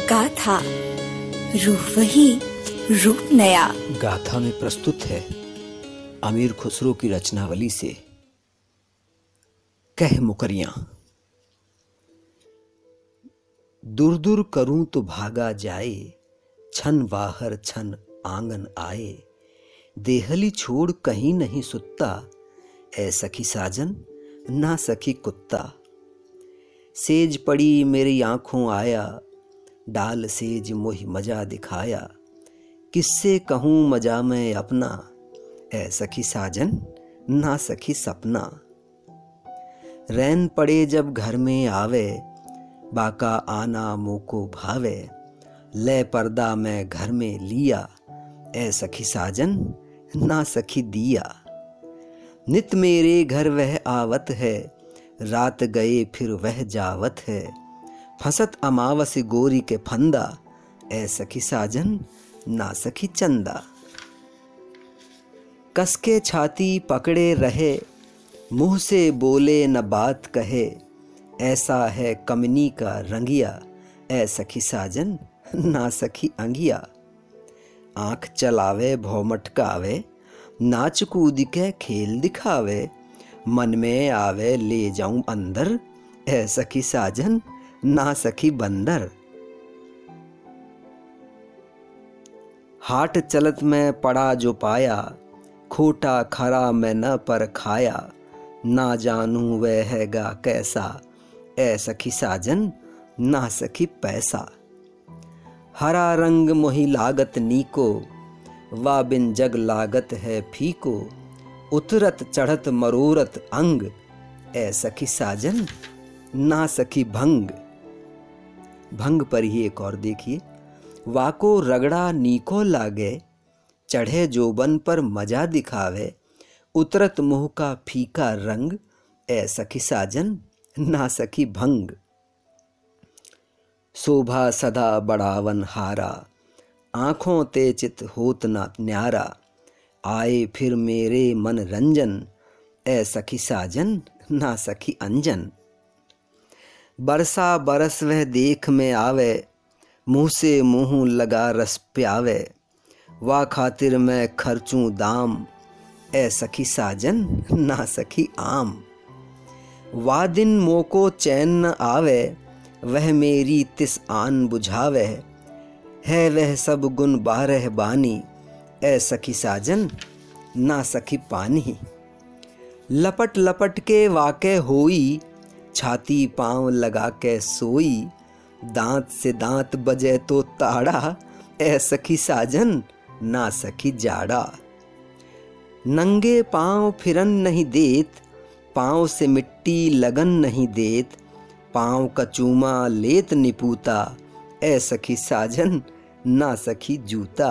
गाथा रूह वही रूप नया। गाथा में प्रस्तुत है अमीर खुसरो की रचनावली से कह मुकरियां। दूर दूर करूं तो भागा जाए, छन बाहर छन आंगन आए। देहली छोड़ कहीं नहीं सुत्ता, ऐ सखी साजन ना सखी कुत्ता। सेज पड़ी मेरी आंखों आया, डाल सेज मोहि मजा दिखाया। किससे कहूँ मजा मैं अपना, ऐ सखी साजन ना सखी सपना। रैन पड़े जब घर में आवे, बाका आना मोको भावे। ले पर्दा मैं घर में लिया, ऐ सखी साजन ना सखी दिया। नित मेरे घर वह आवत है, रात गए फिर वह जावत है। फसत अमावस गोरी के फंदा, ऐ सखी साजन ना सखी चंदा। कसके छाती पकड़े रहे, मुंह से बोले न बात कहे। ऐसा है कमनी का रंगिया, ऐ सखी साजन ना सखी अंगिया। आंख चलावे भौ मटकावे, नाच कूद के खेल दिखावे। मन में आवे ले जाऊं अंदर, ऐ सखी साजन ना सखी बंदर। हाट चलत में पड़ा जो पाया, खोटा खरा मैं न पर खाया। ना जानू वह हैगा कैसा, ऐ सखी साजन ना सखी पैसा। हरा रंग मोहि लागत नीको, वा बिन जग लागत है फीको। उतरत चढ़त मरोरत अंग, ऐ सखी साजन ना सखी भंग। भंग पर ही एक और देखिए। वाको रगड़ा नीको लागे, चढ़े जोबन पर मजा दिखावे। उतरत मुँह का फीका रंग, ऐ सखी साजन ना सखी भंग। शोभा सदा बढ़ावन हारा, आँखों ते चित होत ना न्यारा। आए फिर मेरे मन रंजन, ऐ सखी साजन ना सखी अंजन। बरसा बरस वह देख में आवे, मुँह से मुँह लगा रस प्यावे। वा खातिर मैं खर्चूं दाम, ऐ सखी साजन ना सखी आम। वा दिन मोको चैन न आवे, वह मेरी तिस आन बुझावे। है वह सब गुण बारह बानी, ऐ सखी साजन ना सखी पानी। लपट लपट के वाके होई, छाती पाँव लगा के सोई। दांत से दांत बजे तो ताड़ा, ऐ सखी साजन ना सखी जाड़ा। नंगे पाँव फिरन नहीं देत, पाँव से मिट्टी लगन नहीं देत। पाँव का चूमा लेत निपूता, ऐ सखी साजन ना सखी जूता।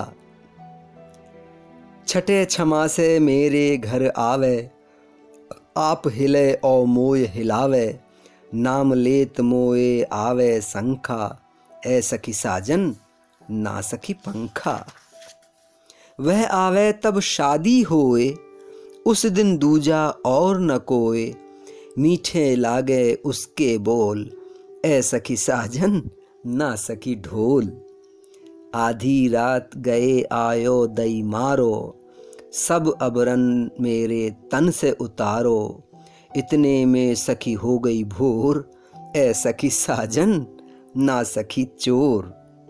छठे छमा से मेरे घर आवे, आप हिले और मोय हिलावे। नाम लेत मोए आवे संखा, ऐ सखी साजन ना सखी पंखा। वह आवे तब शादी होए, उस दिन दूजा और न कोए। मीठे लागे उसके बोल, ऐ सखी साजन ना सखी ढोल। आधी रात गए आयो दई मारो, सब अबरन मेरे तन से उतारो। इतने में सखी हो गई भोर, ऐ सखी साजन ना सखी चोर।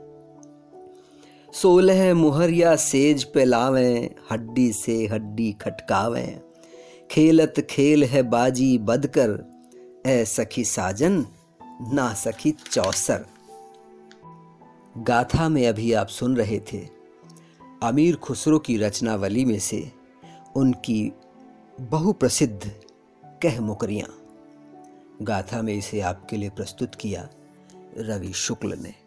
16 मुहरिया सेज पे लावें, हड्डी से हड्डी खटकावें। खेलत खेल है बाजी बदकर, ऐ सखी साजन ना सखी चौसर। गाथा में अभी आप सुन रहे थे अमीर खुसरो की रचनावली में से उनकी बहुप्रसिद्ध कह मुकरियां। गाथा में इसे आपके लिए प्रस्तुत किया रवि शुक्ल ने।